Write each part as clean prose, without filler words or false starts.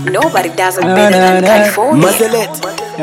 Nobody does it better than California. Mazelet.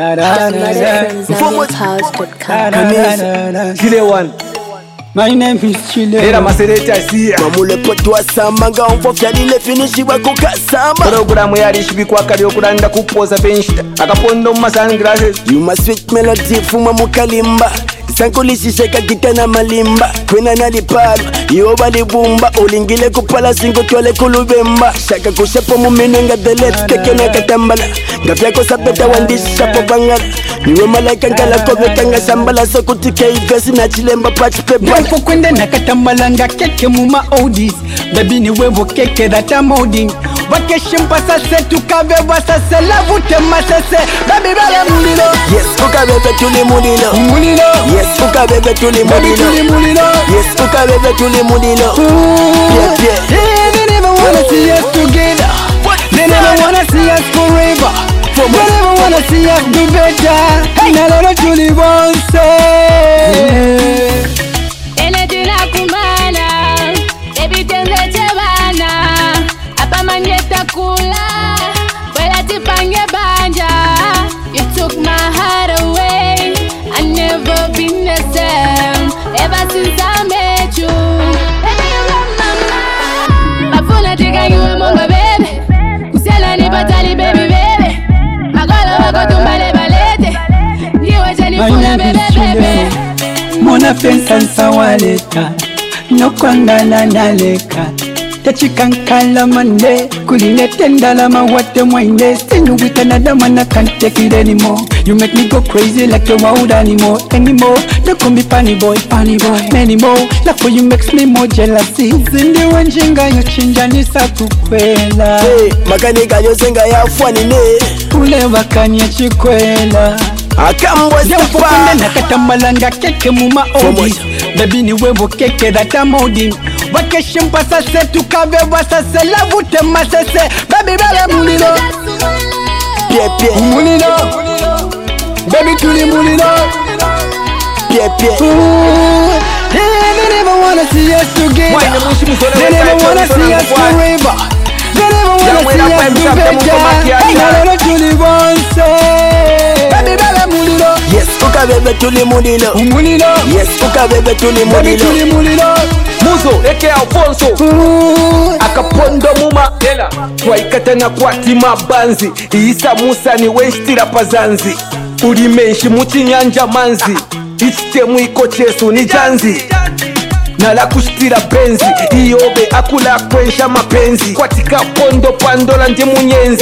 Chile one. My name is Chile. Era Masereti asia. Mamule potwa samanga onfofya lile finishi wako kasama. Programu yari shibikwa kali okulanda kupoza penshita. Akapondo sunglasses. You must sweet melody fuma mukalimba. Sankulishisheka gita na malimba. Kwena nalipalo, iyo balibumba. Olingile kupala singo twale kulubemba. Shaka kushapo mumino nga delet teke na katambala. Ngafyako sapeta wandisha po bangala. Niwe malaika ngala koveka nga sambala. Sokutike ivesi na chilemba patch pepa. Nifo kwende na katambala nga keke muma oldies. Baby ni wevo keke that I'm holding. Wakeshimpa sase tukaveva sase lavute masase. Baby bala mulilo. Yes, ukaveve tuli mulilo. Mulilo. Yes, ukaveve tuli mulilo. Yes, ukaveve tuli mulilo. Yeah, yeah. They never wanna see us together. They never wanna see us forever. They never wanna see us do better. Na lolo tuli bonse. Ene tuna kumana, baby tenze chebana. Apa manyeta kula, wela tipange banja. You took my heart away. I never been the same ever since I met you. Baby, you run my mind. Mafuna tika you monga baby. Kusela ni batali baby baby. Magala wako tumbale balete. Niwe jani funa baby baby. Mona pensa nsawaleta nokwangana naleka tachikankala mande kulinetendala mawate mwaine sinuwita nadamana can't take it anymore. You make me go crazy like a wild animal anymore. Don't call me funny boy anymore. Like for you makes me more jealousy. Zindi wanjinga yochinjanisa kukwela. Hey, makanika yosenga ya fwani ne. Ule wakanya chikwela. Akambwa Yafukunda na katamalanga keke muma oldies. Baby ni wevo keke that I'm holding. Wakeshimpa sase tukaveva sase lavute masase. Baby bala mulilo. Pie pie. Mulilo. Baby tuli mulilo. Pie pie. They never wanna see us together. They never wanna see us forever. They never wanna see us do better. Na lolo tuli bonse. Baby bala mulilo. Yes, ukaveve tuli mulilo. Mulilo. Yes, ukaveve tuli mulilo. Muzo eke Alfonso. Akapondo muma ela. Twaikata na kwati mabanzi. Isa Musa ni westira pazanzi. Uri menshi muchinyanja manzi. Ichitemu iko chesu ni janzi. Nala kushtira benzi. Iyobe akula kwensha mapenzi. Kwatika pondo pandola ndi munyenzi.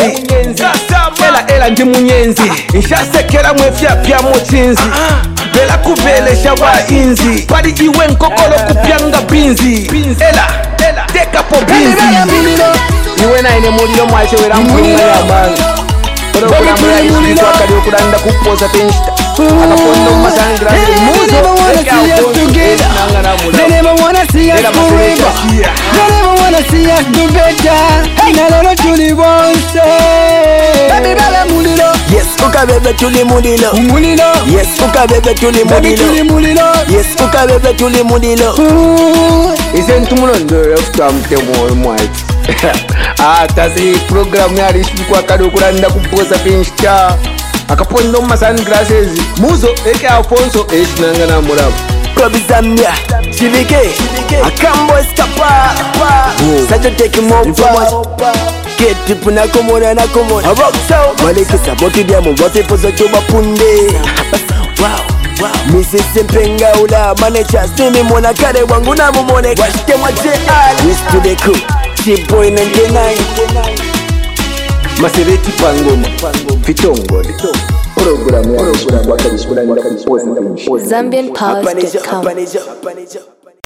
Ela ndi munyenzi. Inshasekera mwefya pya mochinzi. Bela kubelesha wa inzi. Pari iwe nkokolo kupyanga binzi. Ela teka po binzi. Iwe na ine mulilo mwache wera mpunga ya banzi. Programu ya ispitwa kari okulanda kupoza penshita. Akapondo sunglasses. Muzo eke Alfonso. They never wanna see us forever. They never wanna see us do better. Na lolo tuli bonse. Baby bala mulilo. Yes, ukaveve tuli mulilo. Mulilo. Yes, ukaveve tuli mulilo. Yes, ukaveve tuli mulilo. Ise ntumulondo yafuta mtemo mwaiti. Tasi programu yari shibikwa kali okulanda kupoza penshita. Akapondo sunglasses. Muzo eke Alfonso eshinanga na murabu. Probizamia, Chivike, Akambo Estapa, Sajo take mopa. Get people na komona na komona. Abokso, Maliki saboti diamo, wote pozo joba punde. Wow. Mrs. Mpenga ula manager, simi mwana kare wangu na mumone. Washite mwaje ali. Wish to the cook, cheap boy 99. Masereti pangoma, Fitongode. Programu ya Zambianpulse.com.